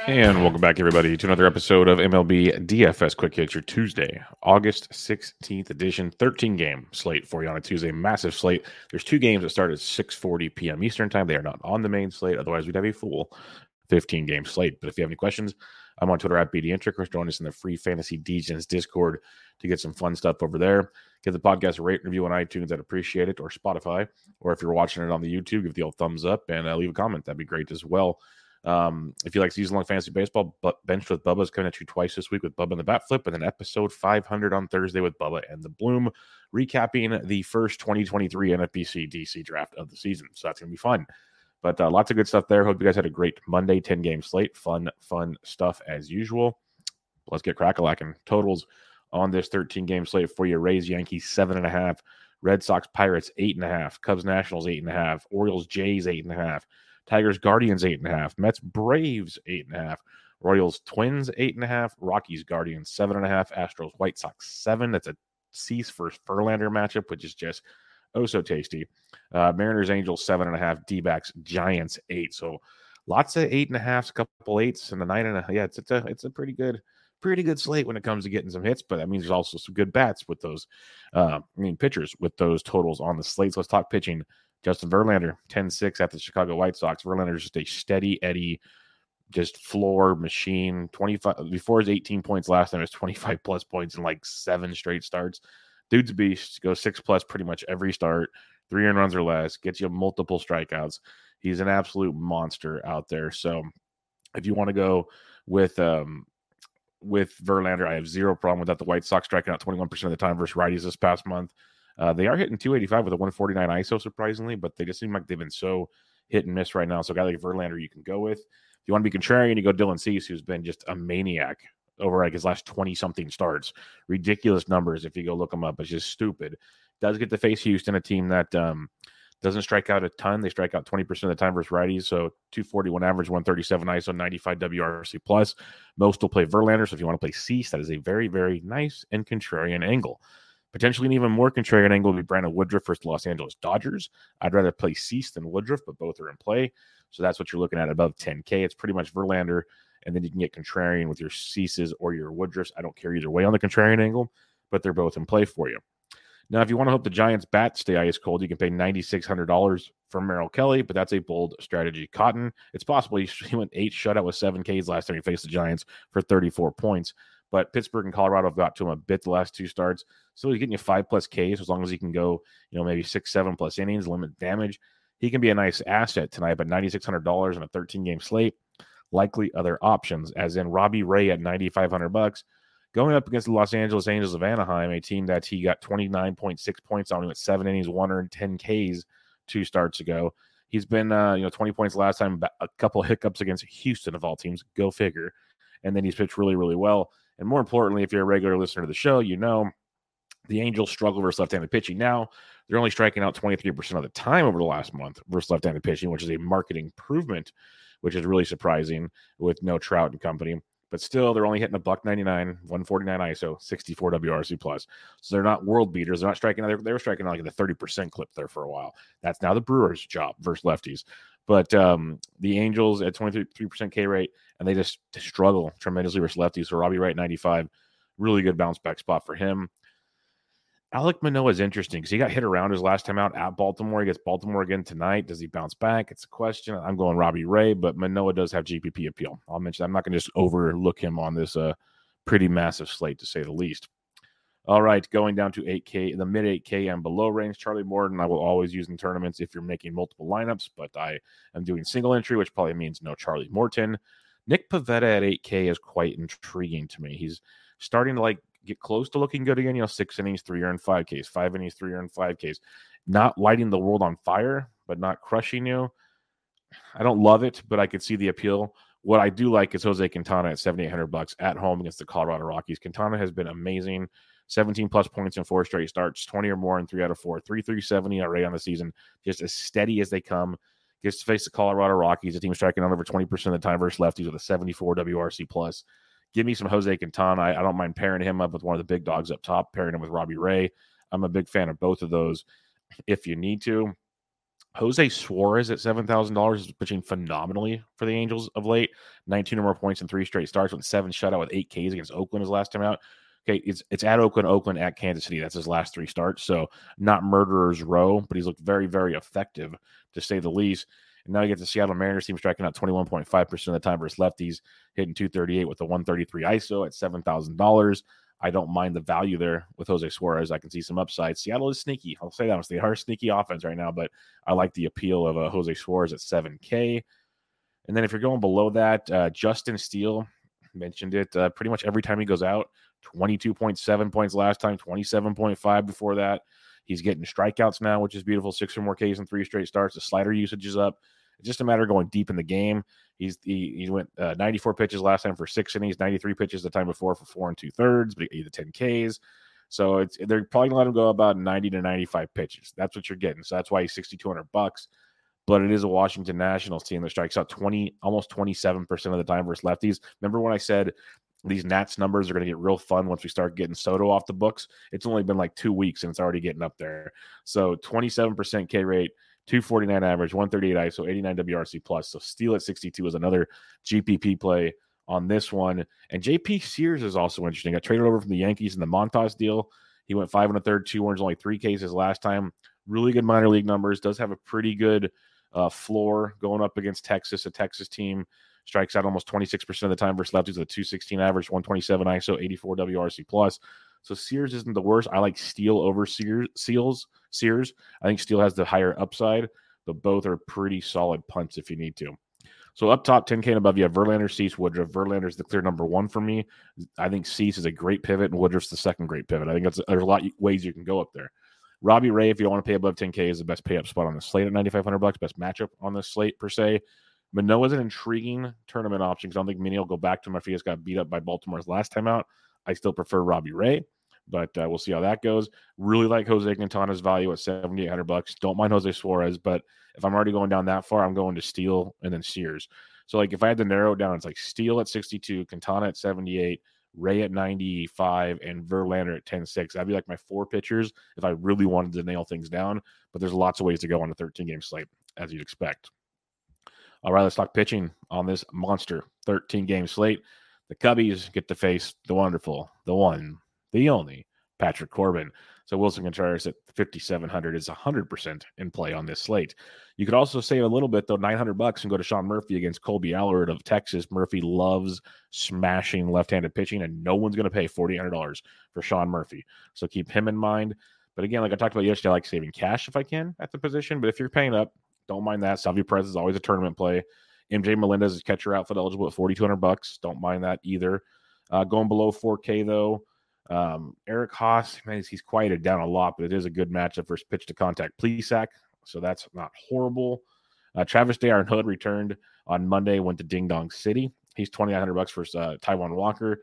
And welcome back, everybody, to another episode of MLB DFS Quick Hits, your Tuesday, August 16th edition, 13-game slate for you on a Tuesday. Massive slate. There's two games that start at 6:40 p.m. Eastern time. They are not on the main slate. Otherwise, we'd have a full 15-game slate. But if you have any questions, I'm on Twitter at BDintric. Join us in the free Fantasy Degens Discord to get some fun stuff over there. Give the podcast a rate and review on iTunes. I'd appreciate it, or Spotify. Or if you're watching it on the YouTube, give the old thumbs up and leave a comment. That'd be great as well. If you like season-long fantasy baseball, Benched with Bubba is coming at you twice this week with Bubba and the Bat Flip, and then episode 500 on Thursday with Bubba and the Bloom, recapping the first 2023 NFBC DC draft of the season. So that's going to be fun. But lots of good stuff there. Hope you guys had a great Monday 10-game slate. Fun stuff as usual. Let's get crack-a-lacking. Totals on this 13-game slate for you. Rays, Yankees, 7.5. Red Sox, Pirates, 8.5. Cubs, Nationals, 8.5. Orioles, Jays, 8.5. Tigers, Guardians, 8.5. Mets, Braves, 8.5. Royals, Twins, 8.5. Rockies, Guardians, 7.5. Astros, White Sox, 7. That's a Cease versus Verlander matchup, which is just so tasty. Mariners, Angels, 7.5. D-backs, Giants, 8. So lots of 8.5s, a couple 8s, and a 9.5. Yeah, it's a pretty good slate when it comes to getting some hits, but that means there's also some good bats with those. Pitchers with those totals on the slate. So let's talk pitching. Justin Verlander, 10-6 at the Chicago White Sox. Verlander is just a steady Eddie, just floor machine. 25 before his 18 points last time, it was 25 plus points in like 7 straight starts. Dude's a beast. Goes 6 plus pretty much every start. 3 earned runs or less. Gets you multiple strikeouts. He's an absolute monster out there. So if you want to go with Verlander, I have zero problem with that. The White Sox striking out 21% of the time versus righties this past month. They are hitting 285 with a 149 ISO, surprisingly, but they just seem like they've been so hit and miss right now. So a guy like Verlander you can go with. If you want to be contrarian, you go Dylan Cease, who's been just a maniac over like his last 20-something starts. Ridiculous numbers if you go look him up. It's just stupid. Does get to face Houston, a team that doesn't strike out a ton. They strike out 20% of the time versus righties, so 241 average, 137 ISO, 95 WRC+. plus. Most will play Verlander, so if you want to play Cease, that is a very, very nice and contrarian angle. Potentially an even more contrarian angle would be Brandon Woodruff versus the Los Angeles Dodgers. I'd rather play Cease than Woodruff, but both are in play. So that's what you're looking at above 10K. It's pretty much Verlander, and then you can get contrarian with your Ceases or your Woodruffs. I don't care either way on the contrarian angle, but they're both in play for you. Now, if you want to hope the Giants' bats stay ice cold, you can pay $9,600 for Merrill Kelly, but that's a bold strategy. Cotton, it's possible he went 8 shutout with 7 Ks last time he faced the Giants for 34 points. But Pittsburgh and Colorado have got to him a bit the last 2 starts. So he's getting you 5+ Ks as long as he can go, maybe 6-7+ innings, limit damage. He can be a nice asset tonight, but $9,600 on a 13-game slate. Likely other options, as in Robbie Ray at $9,500, going up against the Los Angeles Angels of Anaheim, a team that he got 29.6 points on. He went 7 innings, 110 Ks 2 starts ago. He's been 20 points last time, a couple hiccups against Houston of all teams. Go figure. And then he's pitched really, really well. And more importantly, if you're a regular listener to the show, the Angels struggle versus left-handed pitching. Now, they're only striking out 23% of the time over the last month versus left-handed pitching, which is a market improvement, which is really surprising with no Trout and company. But still, they're only hitting a $199, 149 ISO, 64 WRC+. plus. So they're not world beaters. They're not striking out. They were striking out like the 30% clip there for a while. That's now the Brewers' job versus lefties. But the Angels at 23% K rate, and they just struggle tremendously versus lefties. So Robbie Ray at 95, really good bounce back spot for him. Alek Manoah is interesting because he got hit around his last time out at Baltimore. He gets Baltimore again tonight. Does he bounce back? It's a question. I'm going Robbie Ray, but Manoah does have GPP appeal. I'll mention I'm not going to just overlook him on this pretty massive slate, to say the least. All right, going down to 8K, the mid 8K and below range. Charlie Morton, I will always use in tournaments if you're making multiple lineups, but I am doing single entry, which probably means no Charlie Morton. Nick Pivetta at 8K is quite intriguing to me. He's starting to get close to looking good again. 6 innings, 3 earned 5 Ks, 5 innings, 3 earned 5 Ks. Not lighting the world on fire, but not crushing you. I don't love it, but I could see the appeal. What I do like is Jose Quintana at $7,800 at home against the Colorado Rockies. Quintana has been amazing. 17+ points in 4 straight starts, 20 or more in 3 out of 4, 3.370 ERA on the season, just as steady as they come. Gets to face the Colorado Rockies, a team striking out over 20% of the time versus lefties with a 74 WRC+. plus. Give me some Jose Quintana. I don't mind pairing him up with one of the big dogs up top, pairing him with Robbie Ray. I'm a big fan of both of those if you need to. Jose Suarez at $7,000 is pitching phenomenally for the Angels of late. 19 or more points in 3 straight starts, went 7 shutout with 8 Ks against Oakland his last time out. Okay, it's at Oakland, at Kansas City. That's his last 3 starts. So not murderer's row, but he's looked very, very effective, to say the least. And now you get the Seattle Mariners team striking out 21.5% of the time versus lefties, hitting 238 with a 133 ISO at $7,000. I don't mind the value there with Jose Suarez. I can see some upside. Seattle is sneaky. I'll say that. They are a sneaky offense right now, but I like the appeal of Jose Suarez at 7K. And then if you're going below that, Justin Steele, mentioned it pretty much every time he goes out. 22.7 points last time, 27.5 before that. He's getting strikeouts now, which is beautiful. 6 or more Ks in 3 straight starts. The slider usage is up. It's just a matter of going deep in the game. He went 94 pitches last time for 6 innings, 93 pitches the time before for 4 2/3, but he had 10 Ks. So they're probably gonna let him go about 90 to 95 pitches. That's what you're getting. So that's why he's $6,200. But it is a Washington Nationals team that strikes out almost 27% of the time versus lefties. Remember when I said these Nats numbers are going to get real fun once we start getting Soto off the books? It's only been like 2 weeks and it's already getting up there. So 27% K rate, 249 average, 138 ISO, 89 WRC plus. So Steele at 62 is another GPP play on this one. And JP Sears is also interesting. Got traded over from the Yankees in the Montas deal. He went 5 1/3, 2 orange, only 3 Ks last time. Really good minor league numbers. Does have a pretty good floor going up against Texas, a Texas team. Strikes out almost 26% of the time versus lefties with a 216 average, 127 ISO, 84 WRC plus. So Sears isn't the worst. I like Steele over Sears. I think Steele has the higher upside, but both are pretty solid punts if you need to. So up top, 10K and above, you have Verlander, Cease, Woodruff. Verlander is the clear number 1 for me. I think Cease is a great pivot, and Woodruff's the second great pivot. I think there's a lot of ways you can go up there. Robbie Ray, if you don't want to pay above 10K, is the best pay up spot on the slate at $9,500. Best matchup on the slate per se. Manoah is an intriguing tournament option because I don't think Mini will go back to him if he just got beat up by Baltimore's last time out. I still prefer Robbie Ray, but we'll see how that goes. Really like Jose Quintana's value at $7,800. Don't mind Jose Suarez, but if I'm already going down that far, I'm going to Steele and then Sears. So like if I had to narrow it down, it's like Steele at 62, Quintana at 78, Ray at 95, and Verlander at 10-6. That'd be like my 4 pitchers if I really wanted to nail things down. But there's lots of ways to go on a 13-game slate, as you'd expect. All right, let's talk pitching on this monster 13-game slate. The Cubbies get to face the wonderful, the one, the only Patrick Corbin. So Wilson Contreras at 5,700 is 100% in play on this slate. You could also save a little bit, though, $900 and go to Sean Murphy against Colby Allard of Texas. Murphy loves smashing left-handed pitching, and no one's going to pay $4,800 for Sean Murphy. So keep him in mind. But again, like I talked about yesterday, I like saving cash if I can at the position. But if you're paying up, don't mind that. Salvy Perez is always a tournament play. MJ Melendez is catcher outfit eligible at $4,200. Don't mind that either. Going below 4K, though, Eric Haas, man, he's quieted down a lot, but it is a good matchup versus pitch to contact Plesac, so that's not horrible. Travis Darren Hood returned on Monday, went to Ding Dong City. He's $2,900 for Taijuan Walker.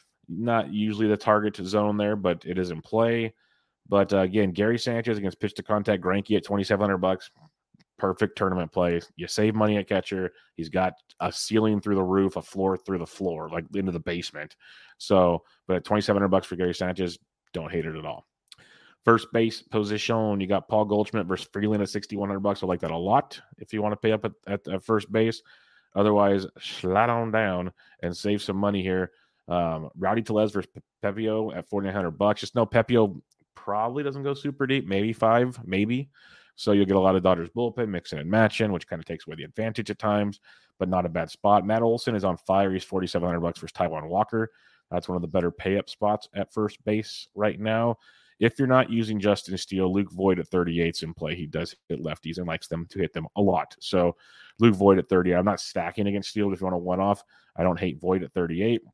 Not usually the target zone there, but it is in play. But again, Gary Sanchez against pitch to contact Greinke at $2,700. Perfect tournament play. You save money at catcher. He's got a ceiling through the roof, a floor through the floor, like into the basement. So, but at $2,700 for Gary Sanchez, don't hate it at all. First base position, you got Paul Goldschmidt versus Freeland at $6,100. I like that a lot if you want to pay up at first base. Otherwise, slide on down and save some money here. Rowdy Tellez versus Pepio at $4,900. Just know Pepio probably doesn't go super deep, maybe 5, maybe. So you'll get a lot of Dodgers bullpen, mixing and matching, which kind of takes away the advantage at times, but not a bad spot. Matt Olson is on fire. He's $4,700 for Taijuan Walker. That's one of the better pay-up spots at first base right now. If you're not using Justin Steele, Luke Voigt at 38 is in play. He does hit lefties and likes them to hit them a lot. So Luke Voigt at 30. I'm not stacking against Steele if you want to one-off. I don't hate Voigt at 38,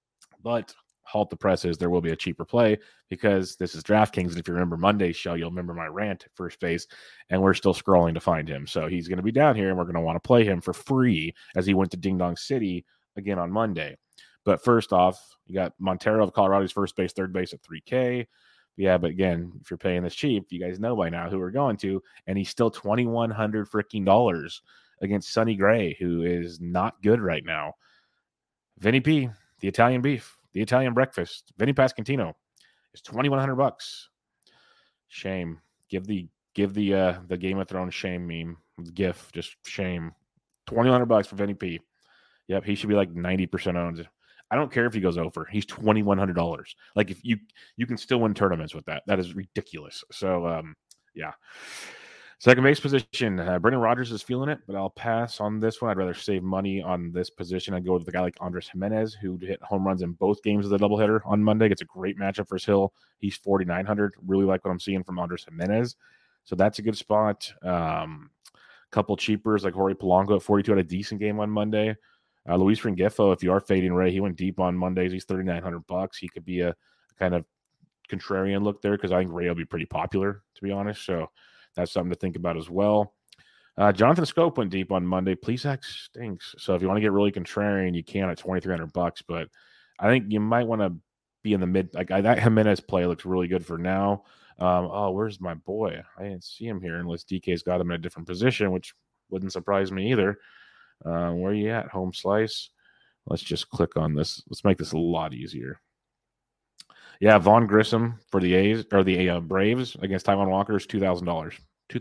but halt the presses. There will be a cheaper play because this is DraftKings. And if you remember Monday's show, you'll remember my rant at first base, and we're still scrolling to find him. So he's going to be down here, and we're going to want to play him for free as he went to Ding Dong City again on Monday. But first off, you got Montero of Colorado's first base, third base at $3K. Yeah, but again, if you're paying this cheap, you guys know by now who we're going to, and he's still $2,100 freaking dollars against Sonny Gray, who is not good right now. Vinny P, the Italian beef, the Italian breakfast, Vinny Pasquantino is $2,100. Shame. Give the Give the Game of Thrones shame meme gif, just shame. $2,100 for Vinny P. Yep, he should be like 90% owned. I don't care if he goes over. He's $2,100. Like if you can still win tournaments with that. That is ridiculous. So yeah. Second base position, Brendan Rodgers is feeling it, but I'll pass on this one. I'd rather save money on this position. I'd go with a guy like Andres Jimenez, who hit home runs in both games of the doubleheader on Monday. Gets a great matchup for Hill. He's 4,900. Really like what I'm seeing from Andres Jimenez. So that's a good spot. Couple cheapers like Jorge Polanco at 42 had a decent game on Monday. Luis Rengifo, if you are fading Ray, he went deep on Mondays. He's $3,900. He could be a kind of contrarian look there because I think Ray will be pretty popular, to be honest. So that's something to think about as well. Jonathan Scope went deep on Monday. Plesac stinks. So if you want to get really contrarian, you can at $2,300. But I think you might want to be in the mid. Like that Jimenez play looks really good for now. Where's my boy? I didn't see him here unless DK's got him in a different position, which wouldn't surprise me either. Where are you at? Home slice. Let's just click on this. Let's make this a lot easier. Yeah, Vaughn Grissom for the A's or the Braves against Taijuan Walker is $2,000.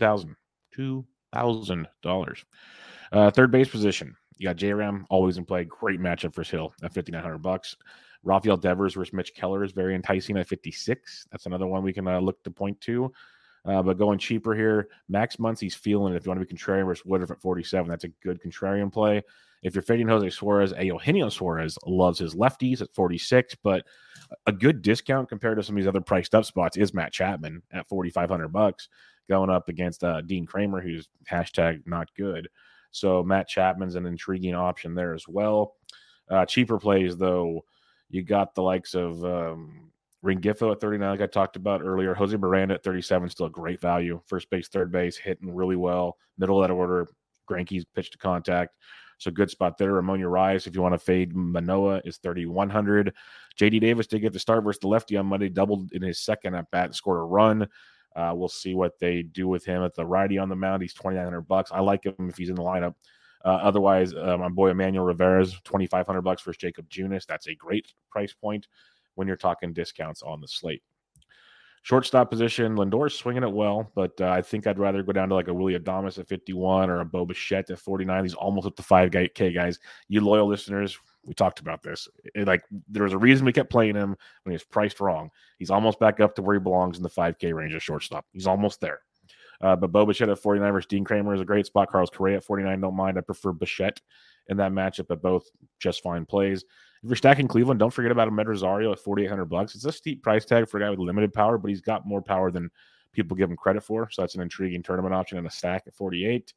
$2,000. Third base position. You got J-Ram always in play. Great matchup for Hill at $5,900. Rafael Devers versus Mitch Keller is very enticing at 56. That's another one we can look to point to. But going cheaper here, Max Muncy's feeling it. If you want to be contrarian versus Woodruff at 47, that's a good contrarian play. If you're fading Jose Suarez, Eugenio Suarez loves his lefties at 46, but a good discount compared to some of these other priced up spots is Matt Chapman at $4,500 going up against Dean Kramer, who's hashtag not good. So Matt Chapman's an intriguing option there as well. Cheaper plays, though, you got the likes of Rengifo at 39, like I talked about earlier. Jose Miranda at 37, still a great value. First base, third base, hitting really well. Middle of that order, Greinke's pitch to contact. So good spot there. Ramon Urias, if you want to fade Manoah, is 3,100. J.D. Davis did get the start versus the lefty on Monday, doubled in his second at bat and scored a run. We'll see what they do with him at the righty on the mound. He's $2,900. I like him if he's in the lineup. Otherwise, my boy Emmanuel Rivera's $2,500 versus Jacob Junis. That's a great price point when you're talking discounts on the slate. Shortstop position, Lindor's swinging it well, but I think I'd rather go down to like a Willy Adames at 51 or a Bo Bichette at 49. He's almost at the 5K guys. You loyal listeners, we talked about this. There was a reason we kept playing him when he was priced wrong. He's almost back up to where he belongs in the 5K range of shortstop. He's almost there. But Bo Bichette at 49 versus Dean Kramer is a great spot. Carlos Correa at 49, don't mind. I prefer Bichette in that matchup, but both just fine plays. If you're stacking Cleveland, don't forget about Ahmed Rosario at $4,800. It's a steep price tag for a guy with limited power, but he's got more power than people give him credit for. So that's an intriguing tournament option and a stack at 48.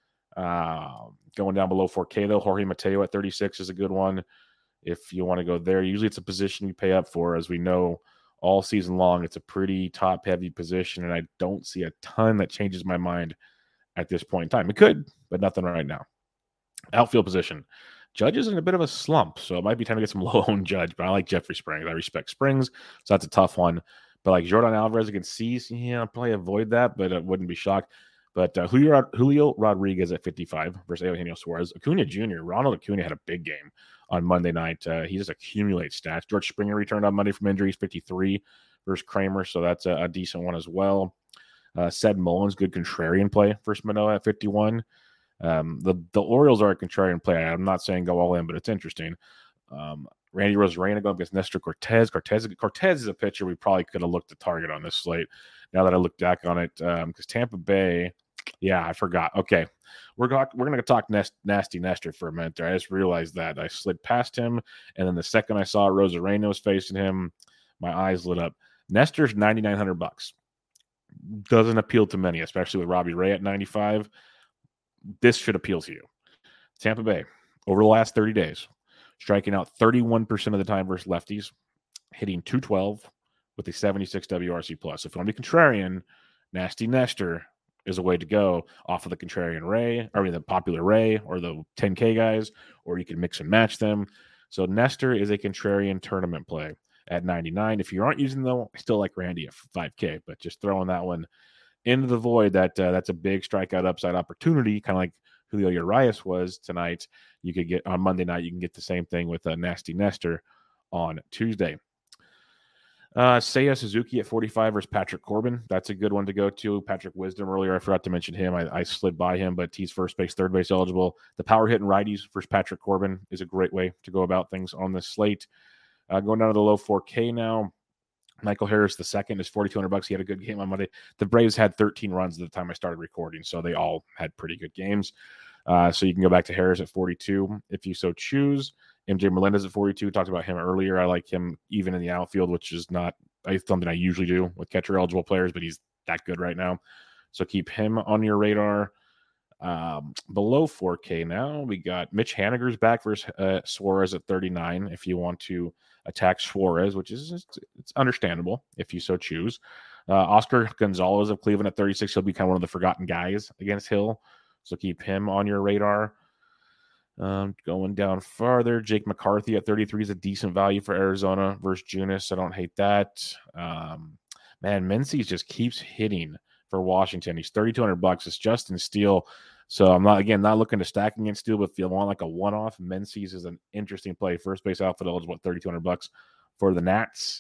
Going down below 4K, though, Jorge Mateo at 36 is a good one if you want to go there. Usually it's a position you pay up for. As we know, all season long, it's a pretty top-heavy position, and I don't see a ton that changes my mind at this point in time. It could, but nothing right now. Outfield position. Judge is in a bit of a slump, so it might be time to get some low-owned Judge, but I like Jeffrey Springs. I respect Springs, so that's a tough one. But like Jordan Alvarez against Cease, I'll probably avoid that, but I wouldn't be shocked. But Julio Rodriguez at 55 versus Eugenio Suarez. Acuna Jr., Ronald Acuna had a big game on Monday night. He just accumulates stats. George Springer returned on Monday from injuries, 53 versus Kramer, so that's a decent one as well. Sed Mullins, good contrarian play versus Manoah at 51. The Orioles are a contrarian play. I'm not saying go all in, but it's interesting. Randy Rosarena going against Nestor Cortez. Cortez is a pitcher we probably could have looked to target on this slate. Now that I look back on it, because Tampa Bay, I forgot. Okay, we're going to talk Nasty Nestor for a minute there. I just realized that I slid past him, and then the second I saw Rosarena was facing him, my eyes lit up. Nestor's $9,900. Doesn't appeal to many, especially with Robbie Ray at 95. This should appeal to you. Tampa Bay, over the last 30 days, striking out 31% of the time versus lefties, hitting .212 with a 76 WRC+. So if you want to be contrarian, Nasty Nestor is a way to go off of the contrarian Ray, or the popular Ray, or the 10K guys, or you can mix and match them. So Nestor is a contrarian tournament play at 99. If you aren't using them, I still like Randy at 5K, but just throwing that one into the void, that's a big strikeout upside opportunity, kind of like Julio Urias was tonight. You could get on Monday night, you can get the same thing with Nasty Nestor on Tuesday. Seiya Suzuki at 45 versus Patrick Corbin. That's a good one to go to. Patrick Wisdom earlier, I forgot to mention him. I slid by him, but he's first base, third base eligible. The power hitting righties versus Patrick Corbin is a great way to go about things on this slate. Going down to the low 4K now. Michael Harris the second is $4,200. He had a good game on Monday. The Braves had 13 runs at the time I started recording, so they all had pretty good games. So you can go back to Harris at 42 if you so choose. MJ Melendez at 42. Talked about him earlier. I like him even in the outfield, which is not something I usually do with catcher eligible players, but he's that good right now. So keep him on your radar. Below 4K now, we got Mitch Haniger's back versus Suarez at 39. If you want to attack Suarez, which is it's understandable if you so choose. Oscar Gonzalez of Cleveland at 36. He'll be kind of one of the forgotten guys against Hill. So keep him on your radar. Going down farther, Jake McCarthy at 33 is a decent value for Arizona versus Junis. I don't hate that. Man, Menzies just keeps hitting for Washington. He's $3,200. It's Justin Steele. So I'm not looking to stack against Steele, but if you want like a one-off, Menzies is an interesting play. First base outfield eligible at $3,200 for the Nats.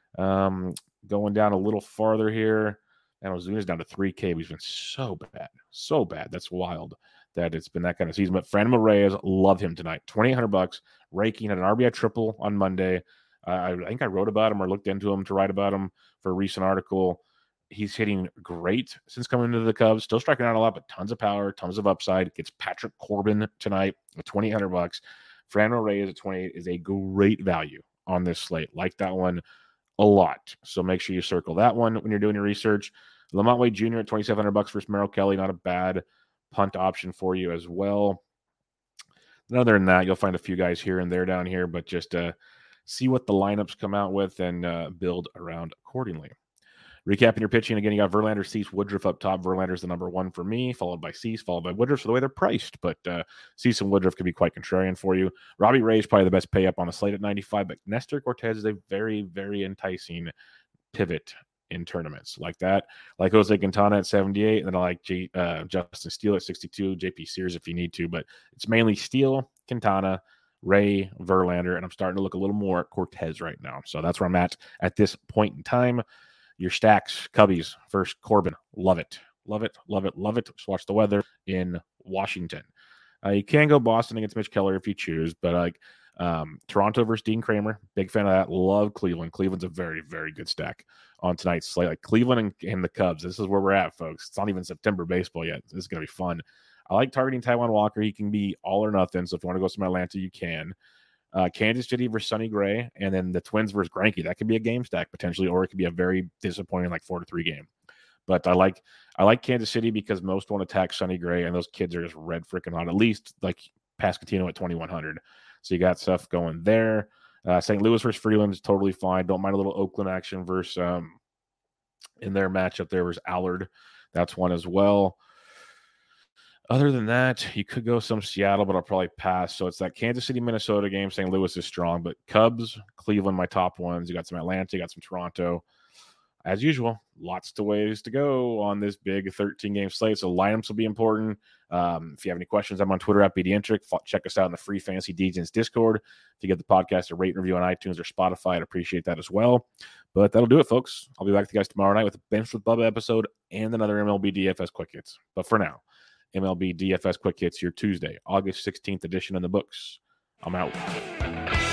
Going down a little farther here, and Ozuna's down to 3K. He's been so bad. That's wild that it's been that kind of season. But Franmil Reyes, love him tonight. $2,800, raking at an RBI triple on Monday. I think I wrote about him or looked into him to write about him for a recent article. He's hitting great since coming into the Cubs. Still striking out a lot, but tons of power, tons of upside. Gets Patrick Corbin tonight at $2,800. Franmil Reyes at 28 is a great value on this slate. Like that one a lot. So make sure you circle that one when you're doing your research. Lamont Wade Jr. at $2,700 versus Merrill Kelly. Not a bad punt option for you as well. And other than that, you'll find a few guys here and there down here, but just see what the lineups come out with and build around accordingly. Recapping your pitching again, you got Verlander, Cease, Woodruff up top. Verlander's the number one for me, followed by Cease, followed by Woodruff for the way they're priced. But Cease and Woodruff could be quite contrarian for you. Robbie Ray is probably the best pay up on the slate at 95, but Nestor Cortez is a very, very enticing pivot in tournaments like that. Like Jose Quintana at 78, and then I like Justin Steele at 62, JP Sears if you need to, but it's mainly Steele, Quintana, Ray, Verlander, and I'm starting to look a little more at Cortez right now. So that's where I'm at this point in time. Your stacks, Cubbies, first Corbin, love it. Just watch the weather in Washington. You can go Boston against Mitch Keller if you choose, but like Toronto versus Dean Kramer, big fan of that. Love Cleveland. Cleveland's a very, very good stack on tonight's slate. Like Cleveland and the Cubs, this is where we're at, folks. It's not even September baseball yet. This is going to be fun. I like targeting Taijuan Walker. He can be all or nothing, so if you want to go to Atlanta, you can. Kansas City versus Sonny Gray, and then the Twins versus Greinke. That could be a game stack potentially, or it could be a very disappointing like 4-3 game. But I like Kansas City because most won't attack Sonny Gray, and those kids are just red freaking hot. At least like Pasquantino at 2,100. So you got stuff going there. St. Louis versus Freeland is totally fine. Don't mind a little Oakland action versus in their matchup there versus Allard. That's one as well. Other than that, you could go some Seattle, but I'll probably pass. So it's that Kansas City, Minnesota game. St. Louis is strong, but Cubs, Cleveland, my top ones. You got some Atlanta, you got some Toronto. As usual, lots of ways to go on this big 13-game slate. So lineups will be important. If you have any questions, I'm on Twitter at BDentric. Check us out in the free Fantasy Degens Discord. If you get the podcast, a rate and review on iTunes or Spotify, I'd appreciate that as well. But that'll do it, folks. I'll be back with you guys tomorrow night with a Bench with Bubba episode and another MLB DFS Quick Hits. But for now, MLB DFS Quick Hits, your Tuesday, August 16th edition in the books. I'm out.